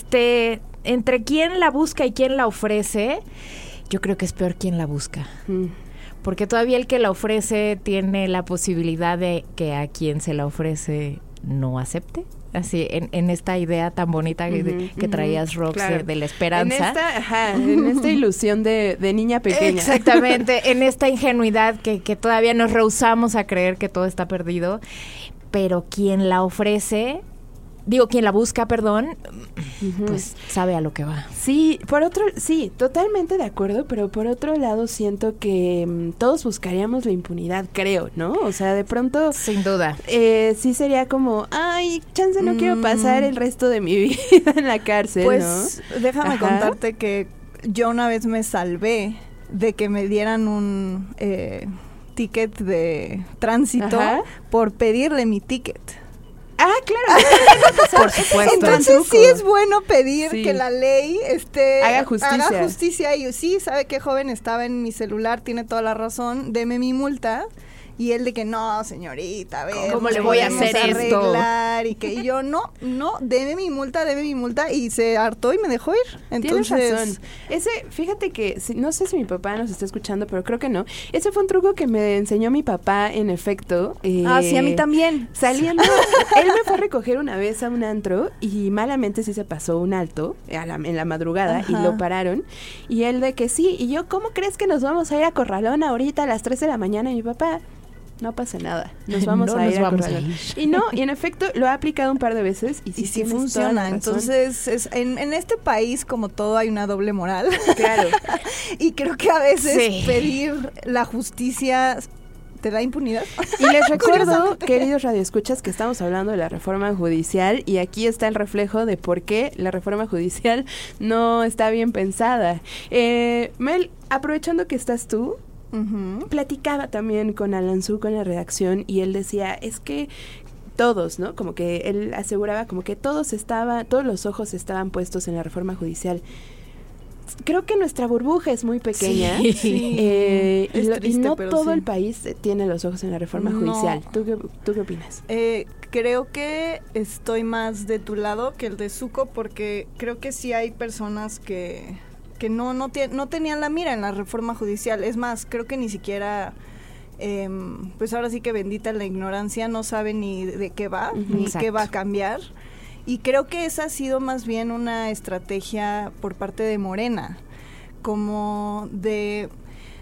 entre quién la busca y quién la ofrece, yo creo que es peor quien la busca. Porque todavía el que la ofrece tiene la posibilidad de que a quien se la ofrece no acepte. Así, en esta idea tan bonita que traías, Rox, claro, de la esperanza. En esta ilusión de niña pequeña. Exactamente, en esta ingenuidad que todavía nos rehusamos a creer que todo está perdido. Pero quien la ofrece... quien la busca, pues sabe a lo que va. Sí, totalmente de acuerdo, pero por otro lado siento que todos buscaríamos la impunidad, creo, ¿no? O sea, de pronto... Sin duda. Sí sería como, ay, chance no quiero pasar el resto de mi vida en la cárcel, pues, ¿no? Déjame contarte que yo una vez me salvé de que me dieran un ticket de tránsito por pedirle mi ticket. Ah, claro. Por supuesto. Entonces sí es bueno pedir que la ley haga justicia. Y sí, sabe qué joven estaba en mi celular, tiene toda la razón, deme mi multa. Y él de que no, señorita, a ver, ¿cómo le voy a hacer esto? Y que yo, no, deme mi multa, y se hartó y me dejó ir. Entonces, tienes razón. Fíjate que, no sé si mi papá nos está escuchando, pero creo que no. Ese fue un truco que me enseñó mi papá, en efecto. Sí, a mí también. Saliendo, él me fue a recoger una vez a un antro y malamente sí se pasó un alto en la madrugada. Ajá. Y lo pararon. Y él de que sí, y yo, ¿cómo crees que nos vamos a ir a Corralón ahorita a las 3 de la mañana? Y mi papá... No pasa nada, nos vamos a ir a Corralón. Y en efecto, lo ha aplicado un par de veces y sí funciona. Entonces, en este país, como todo, hay una doble moral. Claro. Y creo que a veces pedir la justicia te da impunidad. Y les recuerdo, queridos radioescuchas, que estamos hablando de la reforma judicial y aquí está el reflejo de por qué la reforma judicial no está bien pensada. Mel, aprovechando que estás tú, platicaba también con Alanzú, con la redacción, y él decía, es que todos, ¿no? Como que él aseguraba como que todos los ojos estaban puestos en la reforma judicial. Creo que nuestra burbuja es muy pequeña y no todo el país tiene los ojos en la reforma judicial. ¿Tú qué opinas? Creo que estoy más de tu lado que el de Zuko, porque creo que sí hay personas que no tenían la mira en la reforma judicial. Es más, creo que ni siquiera, pues ahora sí que bendita la ignorancia, no sabe ni de qué va, ni qué va a cambiar. Y creo que esa ha sido más bien una estrategia por parte de Morena, como de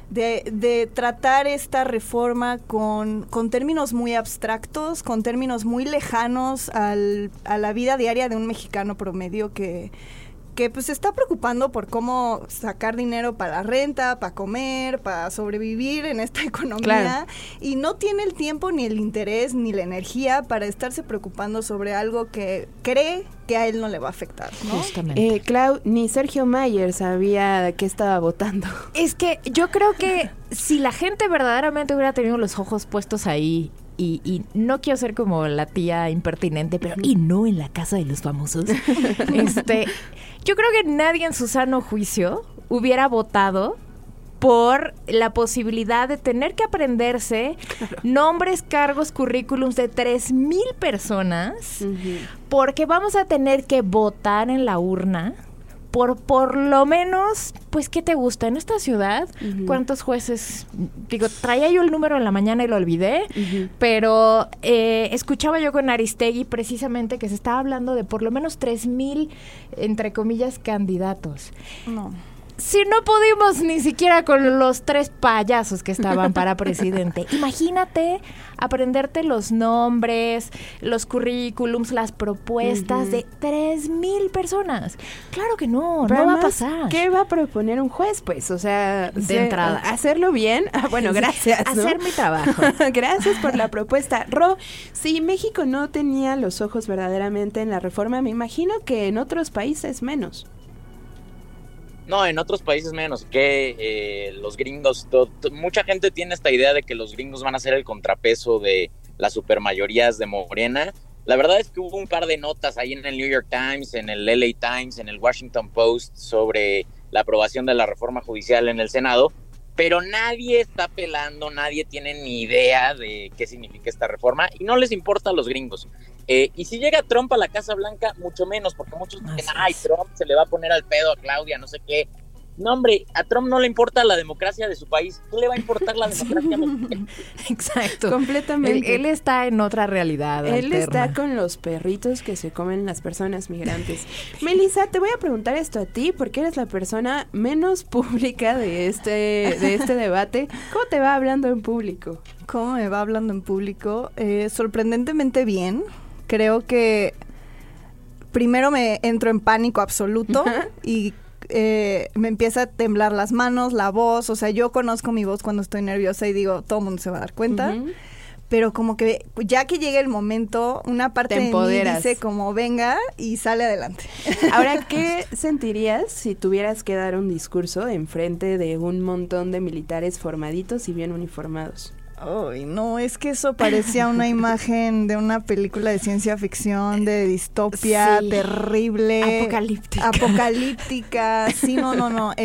tratar esta reforma con términos muy abstractos, con términos muy lejanos a la vida diaria de un mexicano promedio que pues se está preocupando por cómo sacar dinero para la renta, para comer, para sobrevivir en esta economía, claro. Y no tiene el tiempo, ni el interés, ni la energía para estarse preocupando sobre algo que cree que a él no le va a afectar, ¿no? Justamente. Clau, ni Sergio Mayer sabía qué estaba votando. Es que yo creo que si la gente verdaderamente hubiera tenido los ojos puestos ahí, y no quiero ser como la tía impertinente, pero y no en la casa de los famosos, yo creo que nadie en su sano juicio hubiera votado por la posibilidad de tener que aprenderse nombres, cargos, currículums de 3,000 personas, porque vamos a tener que votar en la urna por lo menos, pues, ¿qué te gusta? En esta ciudad, ¿cuántos jueces? Digo, traía yo el número en la mañana y lo olvidé, pero escuchaba yo con Aristegui precisamente que se estaba hablando de por lo menos 3,000, entre comillas, candidatos. No. Si no pudimos ni siquiera con los 3 payasos que estaban para presidente, imagínate aprenderte los nombres, los currículums, las propuestas de 3,000 personas. Claro que no va a pasar. ¿Qué va a proponer un juez? Pues, o sea, de entrada. Hacerlo bien. Bueno, gracias, ¿no? Hacer mi trabajo. Gracias por la propuesta. Ro, si México no tenía los ojos verdaderamente en la reforma, me imagino que en otros países menos. No, en otros países menos, que los gringos, mucha gente tiene esta idea de que los gringos van a ser el contrapeso de las supermayorías de Morena. La verdad es que hubo un par de notas ahí en el New York Times, en el LA Times, en el Washington Post sobre la aprobación de la reforma judicial en el Senado, pero nadie está pelando, nadie tiene ni idea de qué significa esta reforma y no les importa a los gringos. Y si llega Trump a la Casa Blanca, mucho menos, porque muchos dicen, ay, Trump se le va a poner al pedo a Claudia, no sé qué. No, hombre, a Trump no le importa la democracia de su país. ¿Qué le va a importar la democracia mexicana? Exacto. Completamente. Él está en otra realidad. Él está con los perritos que se comen las personas migrantes. Melissa, te voy a preguntar esto a ti, porque eres la persona menos pública de este debate. ¿Cómo te va hablando en público? ¿Cómo me va hablando en público? Sorprendentemente bien. Creo que primero me entro en pánico absoluto y me empieza a temblar las manos, la voz. O sea, yo conozco mi voz cuando estoy nerviosa y digo, todo el mundo se va a dar cuenta. Pero como que ya que llega el momento, una parte de mí dice como venga y sale adelante. Ahora, ¿qué sentirías si tuvieras que dar un discurso enfrente de un montón de militares formaditos y bien uniformados? Ay, no, es que eso parecía una imagen de una película de ciencia ficción, de distopia, sí, terrible. Apocalíptica. Sí, no.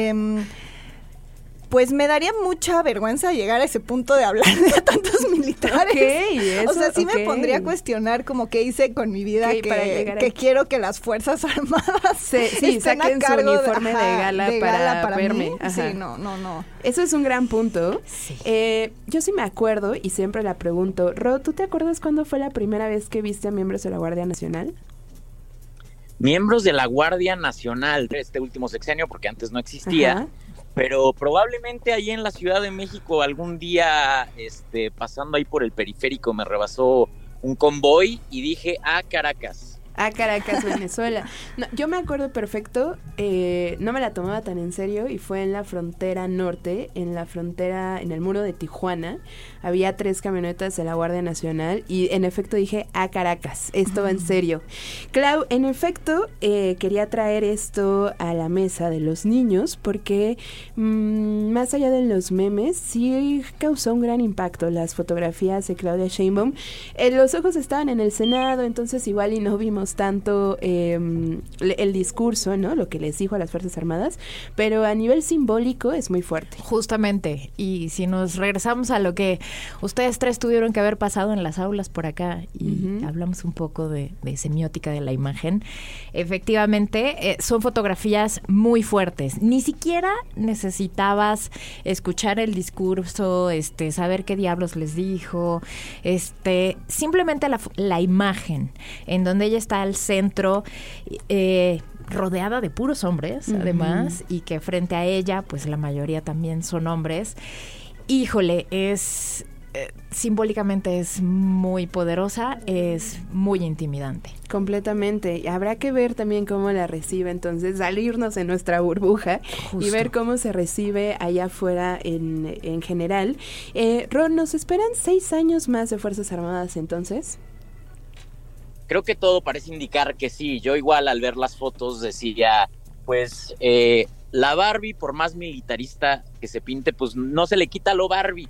Pues me daría mucha vergüenza llegar a ese punto de hablar de tantos militares. O sea, sí me pondría a cuestionar como qué hice con mi vida, que quiero que las Fuerzas Armadas estén a cargo su uniforme de gala para verme. Sí, no. Eso es un gran punto. Sí. Yo sí me acuerdo y siempre la pregunto. Ro, ¿tú te acuerdas cuándo fue la primera vez que viste a miembros de la Guardia Nacional? Miembros de la Guardia Nacional de este último sexenio, porque antes no existía. Ajá. Pero probablemente ahí en la Ciudad de México algún día, pasando ahí por el periférico, me rebasó un convoy y dije, Caracas. Caracas, Venezuela. No, yo me acuerdo perfecto, no me la tomaba tan en serio y fue en la frontera norte, en el muro de Tijuana. Había 3 camionetas de la Guardia Nacional y en efecto dije, Caracas, esto va en serio. Clau, en efecto, quería traer esto a la mesa de los niños porque más allá de los memes, sí causó un gran impacto las fotografías de Claudia Sheinbaum. Los ojos estaban en el Senado, entonces igual y no vimos tanto el discurso, ¿no? Lo que les dijo a las Fuerzas Armadas, pero a nivel simbólico es muy fuerte. Justamente, y si nos regresamos a lo que ustedes 3 tuvieron que haber pasado en las aulas por acá y hablamos un poco de semiótica de la imagen, efectivamente son fotografías muy fuertes. Ni siquiera necesitabas escuchar el discurso, saber qué diablos les dijo, simplemente la imagen en donde ella está al centro, rodeada de puros hombres, además, y que frente a ella, pues la mayoría también son hombres. Híjole, simbólicamente es muy poderosa, es muy intimidante. Completamente. Habrá que ver también cómo la recibe, entonces, salirnos de nuestra burbuja. Justo. Y ver cómo se recibe allá afuera en general. Ron, ¿nos esperan 6 años más de Fuerzas Armadas entonces? Creo que todo parece indicar que sí. Yo igual al ver las fotos decía, pues la Barbie, por más militarista que se pinte, pues no se le quita lo Barbie.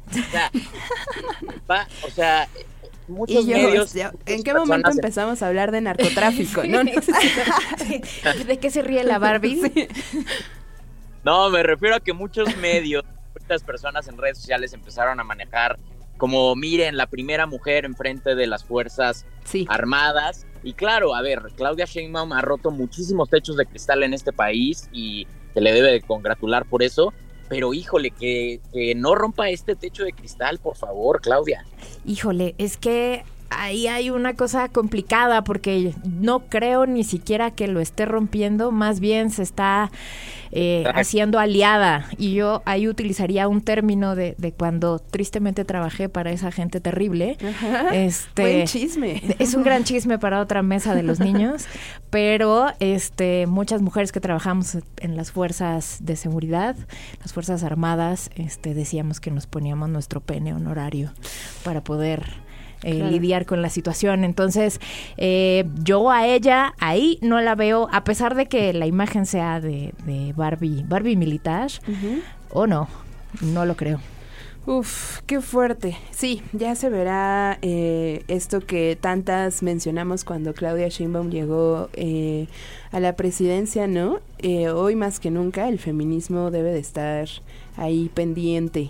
O sea, muchos medios... ¿En qué momento empezamos a hablar de narcotráfico? ¿No? ¿De qué se ríe la Barbie? Sí. No, me refiero a que muchos medios, muchas personas en redes sociales empezaron a manejar como, miren, la primera mujer enfrente de las Fuerzas Armadas. Y claro, a ver, Claudia Sheinbaum ha roto muchísimos techos de cristal en este país y se le debe de congratular por eso. Pero híjole, que no rompa este techo de cristal, por favor, Claudia. Híjole, es que ahí hay una cosa complicada porque no creo ni siquiera que lo esté rompiendo, más bien se está haciendo aliada, y yo ahí utilizaría un término de cuando tristemente trabajé para esa gente terrible. Ajá, buen chisme. Es un gran chisme para otra mesa de los niños, pero muchas mujeres que trabajamos en las fuerzas de seguridad, las Fuerzas Armadas, decíamos que nos poníamos nuestro pene honorario para poder lidiar con la situación. Entonces, yo a ella ahí no la veo, a pesar de que la imagen sea de Barbie militar, o no lo creo. Uf, qué fuerte. Sí, ya se verá esto que tantas mencionamos cuando Claudia Sheinbaum llegó a la presidencia, ¿no? Hoy más que nunca el feminismo debe de estar ahí pendiente.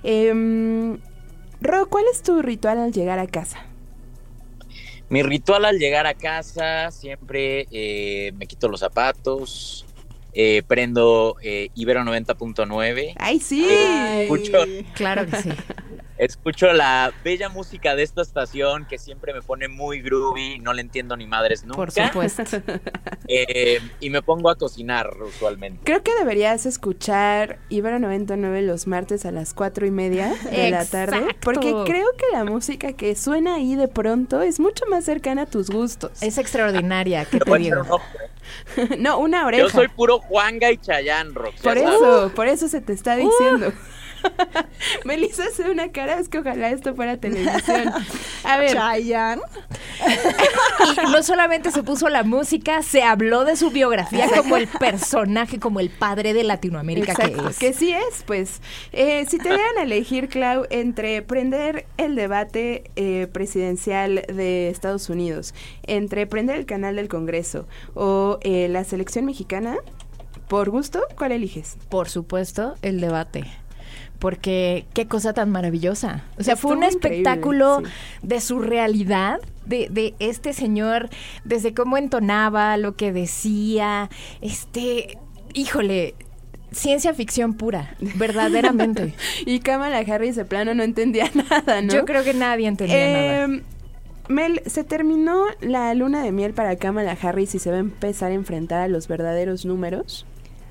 Ro, ¿cuál es tu ritual al llegar a casa? Mi ritual al llegar a casa siempre me quito los zapatos, prendo Ibero 90.9. ¡Ay, sí! Claro que sí. Escucho la bella música de esta estación que siempre me pone muy groovy, no le entiendo ni madres nunca. Por supuesto. Y me pongo a cocinar usualmente. Creo que deberías escuchar Ibero 99 los martes a las 4:30 de la tarde. Porque creo que la música que suena ahí de pronto es mucho más cercana a tus gustos. Es extraordinaria, ¿qué te digo? No, una oreja. Yo soy puro Juanga y Chayanne, Roxana. Por eso se te está diciendo. Melissa hace una cara, es que ojalá esto fuera televisión. A ver. Chayanne. Y no solamente se puso la música, se habló de su biografía como el personaje, como el padre de Latinoamérica. Exacto, que es. Que sí es, pues. Si te dieran a elegir, Clau, entre prender el debate presidencial de Estados Unidos, entre prender el canal del Congreso o la selección mexicana, por gusto, ¿cuál eliges? Por supuesto, el debate. Porque qué cosa tan maravillosa. O sea, Estuvo fue un espectáculo increíble, sí. de surrealidad de este señor, desde cómo entonaba, lo que decía, híjole, ciencia ficción pura, verdaderamente. Y Kamala Harris de plano no entendía nada, ¿no? Yo creo que nadie entendía nada. Mel, ¿se terminó la luna de miel para Kamala Harris y se va a empezar a enfrentar a los verdaderos números?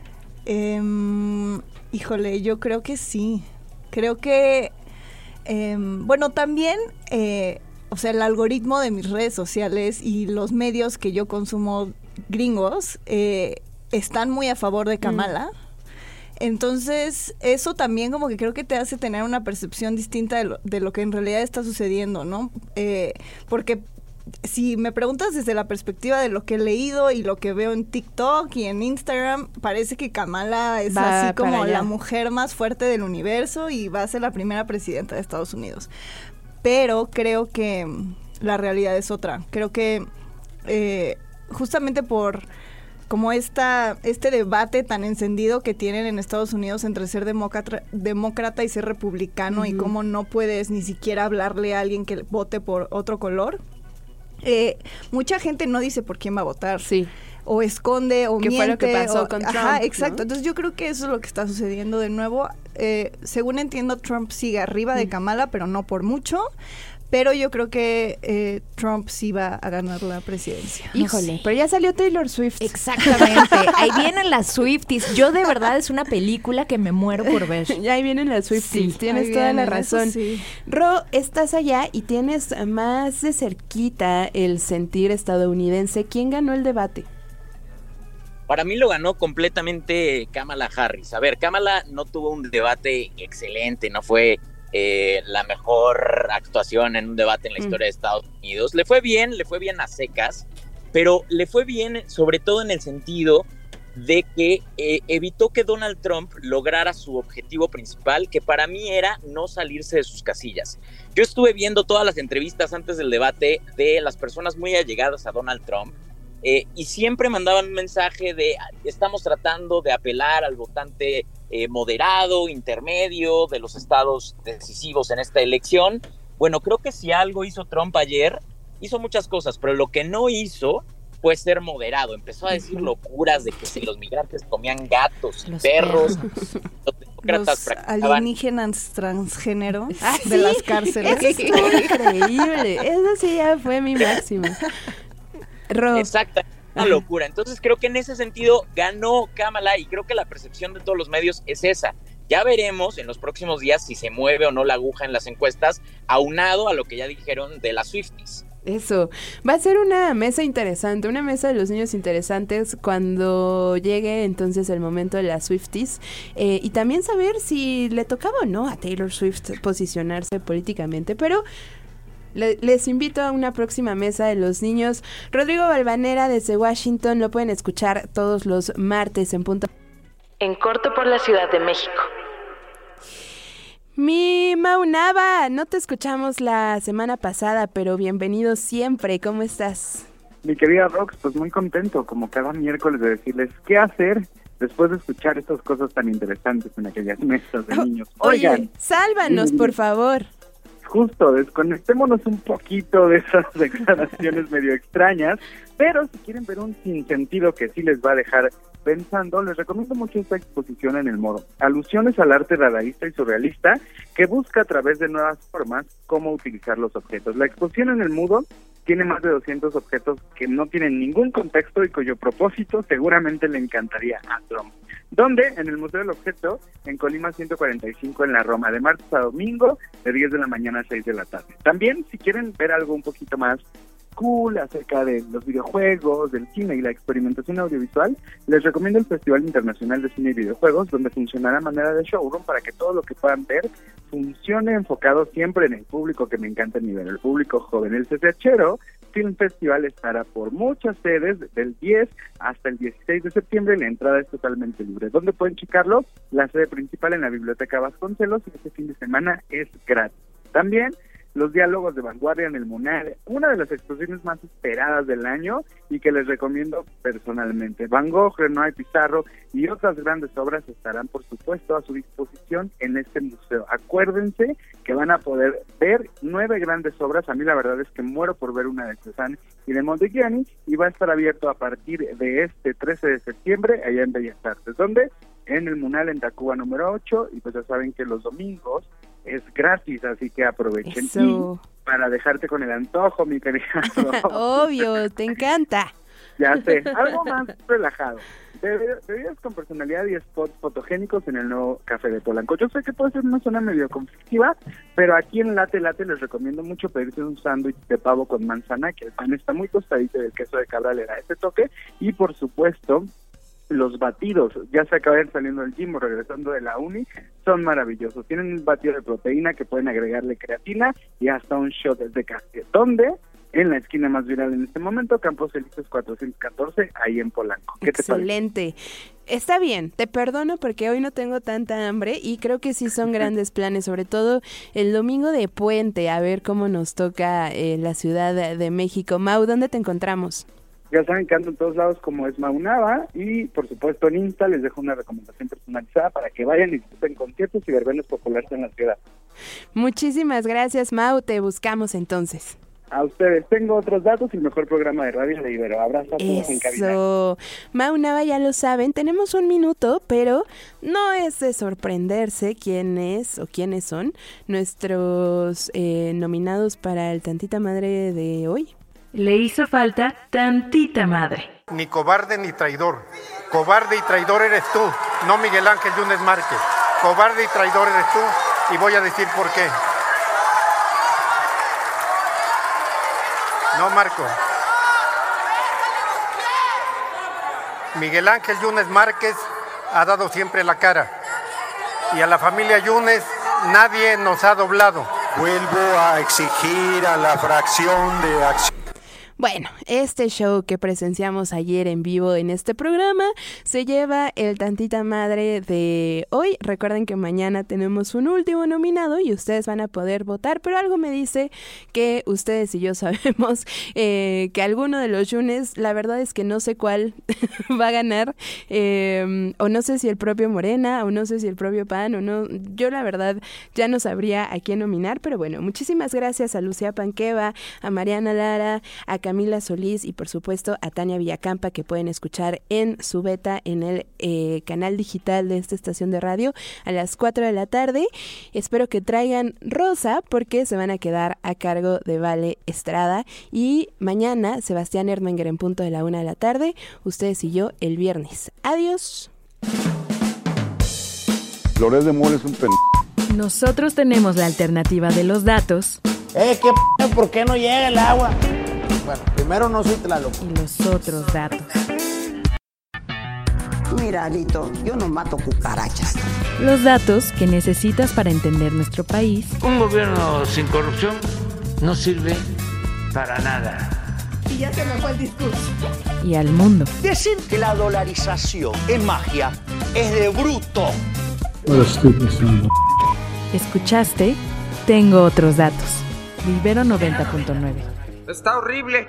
Híjole, yo creo que sí. Creo que, bueno, también, o sea, el algoritmo de mis redes sociales y los medios que yo consumo gringos están muy a favor de Kamala. Entonces, eso también como que creo que te hace tener una percepción distinta de lo que en realidad está sucediendo, ¿no? Porque si me preguntas desde la perspectiva de lo que he leído y lo que veo en TikTok y en Instagram, parece que Kamala es así como la mujer más fuerte del universo y va a ser la primera presidenta de Estados Unidos. Pero creo que la realidad es otra. Creo que justamente por como este debate tan encendido que tienen en Estados Unidos entre ser demócrata y ser republicano, y cómo no puedes ni siquiera hablarle a alguien que vote por otro color. Mucha gente no dice por quién va a votar. Sí. O esconde o miente. Que fue lo que pasó con Trump. Ajá, exacto. ¿No? Entonces yo creo que eso es lo que está sucediendo de nuevo. Según entiendo, Trump sigue arriba de Kamala, pero no por mucho. Pero yo creo que Trump sí va a ganar la presidencia. Híjole, pero ya salió Taylor Swift. Exactamente, ahí vienen las Swifties. Yo de verdad es una película que me muero por ver. Ya ahí vienen las Swifties, Sí, tienes ahí toda vienen, la razón. eso sí. Ro, estás allá y tienes más de cerquita el sentir estadounidense. ¿Quién ganó el debate? Para mí lo ganó completamente Kamala Harris. A ver, Kamala no tuvo un debate excelente, no fue la mejor actuación en un debate en la historia de Estados Unidos. Le fue bien a secas, pero le fue bien sobre todo en el sentido de que evitó que Donald Trump lograra su objetivo principal, que para mí era no salirse de sus casillas. Yo estuve viendo todas las entrevistas antes del debate de las personas muy allegadas a Donald Trump, y siempre mandaban un mensaje de estamos tratando de apelar al votante moderado, intermedio, de los estados decisivos en esta elección. Bueno, creo que si algo hizo Trump ayer, hizo muchas cosas, pero lo que no hizo fue ser moderado. Empezó a decir locuras de que si los migrantes comían gatos y perros, los demócratas practicaban alienígenas transgénero de ¿sí? las cárceles. Es increíble. Eso sí ya fue mi máximo. Exacto, una locura. Entonces creo que en ese sentido ganó Kamala, y creo que la percepción de todos los medios es esa. Ya veremos en los próximos días si se mueve o no la aguja en las encuestas, aunado a lo que ya dijeron de las Swifties. Eso, va a ser una mesa interesante, una mesa de los niños interesantes cuando llegue entonces el momento de las Swifties, y también saber si le tocaba o no a Taylor Swift posicionarse políticamente, pero les invito a una próxima mesa de los niños. Rodrigo Balvanera desde Washington, lo pueden escuchar todos los martes en punto. En corto por la Ciudad de México. Mi Maunaba, no te escuchamos la semana pasada, pero bienvenido siempre. ¿Cómo estás? Mi querida Rox, pues muy contento, como cada miércoles, de decirles qué hacer después de escuchar estas cosas tan interesantes en aquellas mesas de niños. Oigan, oye, sálvanos, por favor. Justo, desconectémonos un poquito de esas declaraciones medio extrañas, pero si quieren ver un sinsentido que sí les va a dejar pensando, les recomiendo mucho esta exposición en el Moro. Alusiones al arte dadaísta y surrealista que busca a través de nuevas formas cómo utilizar los objetos. La exposición en el Mudo tiene más de 200 objetos que no tienen ningún contexto y cuyo propósito seguramente le encantaría a Trump. ¿Dónde? En el Museo del Objeto, en Colima 145 en la Roma, de martes a domingo, de 10 de la mañana a 6 de la tarde. También, si quieren ver algo un poquito más cool acerca de los videojuegos, del cine y la experimentación audiovisual, les recomiendo el Festival Internacional de Cine y Videojuegos, donde funcionará a manera de showroom para que todo lo que puedan ver funcione enfocado siempre en el público que me encanta nivel, el público joven. El CCHero Film Festival estará por muchas sedes del 10 hasta el 16 de septiembre. La entrada es totalmente libre. ¿Dónde pueden checarlo? La sede principal en la Biblioteca Vasconcelos, y este fin de semana es gratis. También los diálogos de vanguardia en el MUNAL, una de las exposiciones más esperadas del año y que les recomiendo personalmente. Van Gogh, Renoir, Pizarro y otras grandes obras estarán, por supuesto, a su disposición en este museo. Acuérdense que van a poder ver 9 grandes obras. A mí la verdad es que muero por ver una de Cézanne y de Modigliani, y va a estar abierto a partir de este 13 de septiembre allá en Bellas Artes, donde en el MUNAL en Tacuba número 8, y pues ya saben que los domingos es gratis, así que aprovechen. Eso. Y para dejarte con el antojo, mi querida. Obvio, te encanta. Ya sé, algo más relajado. Bebidas con personalidad y spots fotogénicos en el nuevo Café de Polanco. Yo sé que puede ser una zona medio conflictiva, pero aquí en Late les recomiendo mucho pedirse un sándwich de pavo con manzana, que el pan está muy tostadito y el queso de cabra le da ese toque, y por supuesto los batidos, ya se acaban saliendo del gym o regresando de la uni, son maravillosos. Tienen un batido de proteína que pueden agregarle creatina y hasta un shot de café. ¿Dónde? En la esquina más viral en este momento, Campos Elíseos 414, ahí en Polanco. ¿Qué te parece? Excelente. Está bien, te perdono porque hoy no tengo tanta hambre y creo que sí son grandes planes, sobre todo el domingo de puente, a ver cómo nos toca la Ciudad de México. Mau, ¿dónde te encontramos? Ya saben que ando en todos lados como es Maunaba, y por supuesto en Insta les dejo una recomendación personalizada para que vayan y disfruten conciertos y verbenas populares en la ciudad. Muchísimas gracias, Mau, te buscamos entonces. A ustedes, tengo otros datos y el mejor programa de radio de Ibero. Abrazo a todos en cabina. Eso, Maunaba, ya lo saben, tenemos un minuto, pero no es de sorprenderse quién es o quiénes son nuestros nominados para el Tantita Madre de hoy. Le hizo falta tantita madre. Ni cobarde ni traidor. Cobarde y traidor eres tú, no Miguel Ángel Yunes Márquez. Cobarde y traidor eres tú, y voy a decir por qué. No, Marco. Miguel Ángel Yunes Márquez ha dado siempre la cara, y a la familia Yunes nadie nos ha doblado. Vuelvo a exigir a la fracción de acción. Bueno, este show que presenciamos ayer en vivo en este programa se lleva el Tantita Madre de hoy. Recuerden que mañana tenemos un último nominado y ustedes van a poder votar, pero algo me dice que ustedes y yo sabemos que alguno de los Yunes, la verdad es que no sé cuál va a ganar, o no sé si el propio Morena, o no sé si el propio PAN, o no. Yo la verdad ya no sabría a quién nominar, pero bueno, muchísimas gracias a Lucía Panqueva, a Mariana Lara, a Camila Solís y por supuesto a Tania Villacampa, que pueden escuchar en su beta en el canal digital de esta estación de radio a las 4 de la tarde. Espero que traigan rosa porque se van a quedar a cargo de Vale Estrada, y mañana Sebastián Erdmenger en punto de la 1 de la tarde, ustedes y yo el viernes. Adiós. Flores de Mole es un Nosotros tenemos la alternativa de los datos. ¿Por qué no llega el agua? Bueno, primero no soy Tlaloc. Y los otros datos. Mira, Alito, yo no mato cucarachas. Los datos que necesitas para entender nuestro país. Un gobierno sin corrupción no sirve para nada. Y ya se me fue el discurso. Y al mundo. Decir que la dolarización es magia es de bruto. Escuchaste Tengo Otros Datos. Ibero 90.9. Está horrible.